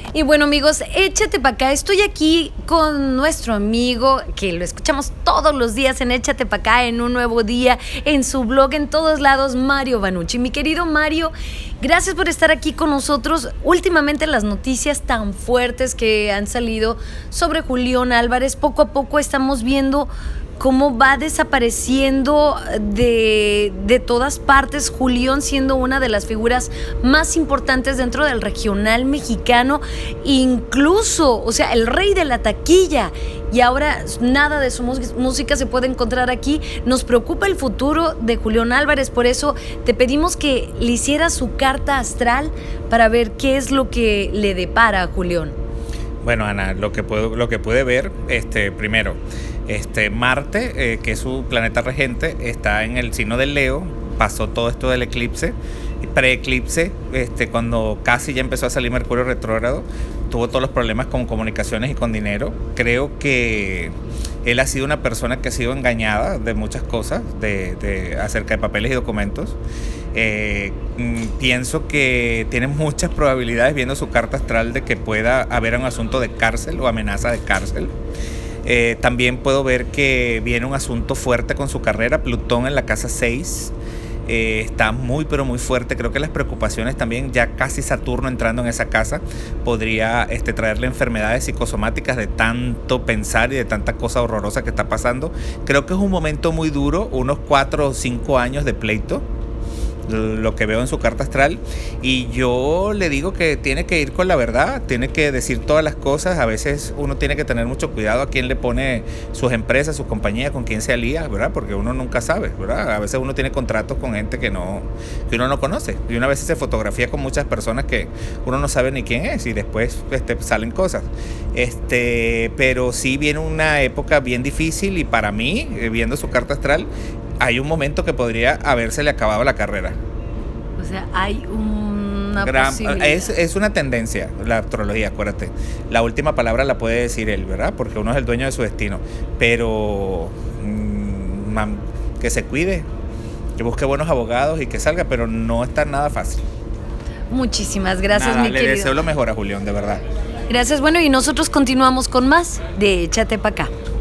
Y bueno, amigos, échate pa' acá. Estoy aquí con nuestro amigo, que lo escuchamos todos los días en Échate pa' acá, en Un Nuevo Día, en su blog, en todos lados, Mario Banucci. Mi querido Mario, gracias por estar aquí con nosotros. Últimamente las noticias tan fuertes que han salido sobre Julián Álvarez, poco a poco estamos viendo cómo va desapareciendo de todas partes. Julián siendo una de las figuras más importantes dentro del regional mexicano, incluso, o sea, el rey de la taquilla, y ahora nada de su música se puede encontrar aquí. Nos preocupa el futuro de Julián Álvarez, por eso te pedimos que le hicieras su carta astral para ver qué es lo que le depara a Julián. Bueno, Ana, lo que pude ver, primero, Marte, que es su planeta regente, está en el signo del Leo. Pasó todo esto del eclipse, pre-eclipse, cuando casi ya empezó a salir Mercurio retrógrado, tuvo todos los problemas con comunicaciones y con dinero. Creo que él ha sido una persona que ha sido engañada de muchas cosas, acerca de papeles y documentos. Pienso que tiene muchas probabilidades, viendo su carta astral, de que pueda haber un asunto de cárcel o amenaza de cárcel. También puedo ver que viene un asunto fuerte con su carrera. Plutón en la casa 6 está muy pero muy fuerte. Creo que las preocupaciones también, ya casi Saturno entrando en esa casa, podría traerle enfermedades psicosomáticas de tanto pensar y de tanta cosa horrorosa que está pasando. Creo que es un momento muy duro, unos 4 o 5 años de pleito, lo que veo en su carta astral, y yo le digo que tiene que ir con la verdad, tiene que decir todas las cosas. A veces uno tiene que tener mucho cuidado a quién le pone sus empresas, sus compañías, con quién se alía, ¿verdad? Porque uno nunca sabe, ¿verdad? A veces uno tiene contratos con gente que uno no conoce, y una vez se fotografía con muchas personas que uno no sabe ni quién es, y después salen cosas. Pero sí viene una época bien difícil, y para mí, viendo su carta astral, hay un momento que podría habérsele acabado la carrera. O sea, hay una posibilidad. Es una tendencia, la astrología, acuérdate. La última palabra la puede decir él, ¿verdad? Porque uno es el dueño de su destino. Pero que se cuide, que busque buenos abogados y que salga, pero no está nada fácil. Muchísimas gracias, mi querido. Le deseo lo mejor a Julián, de verdad. Gracias, bueno, y nosotros continuamos con más de Échate pa' acá.